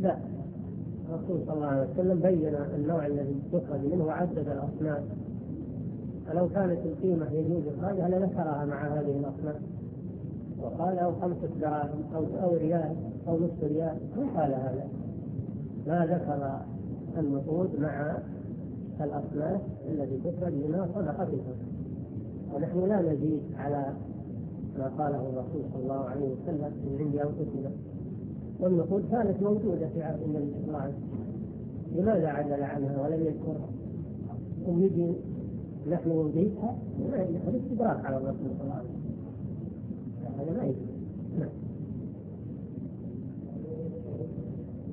لا، الرسول صلى الله عليه وسلم بين النوع الذي يخرج منه وعدد الأصناف، فلو كانت القيمة يجوز إخراجها لذكرها مع هذه الأصناف، وقال أو 5 دراهم أو ريال أو نصف ريال، ما قال هذا، ما ذكر النقود مع الأصناف التي تخرج منها صدقة الفطر. ونحن لا نزيد على ما قاله الرسول صلى الله عليه وسلم من عند أنفسنا، والنقود كانت موجودة في عهد النبي صلى الله عليه وسلم، لماذا عدل عنها ولم يذكرها؟ ونجي نحن نضيفها، هذا استدراك على الرسول صلى الله عليه وسلم، هذا ما يجوز.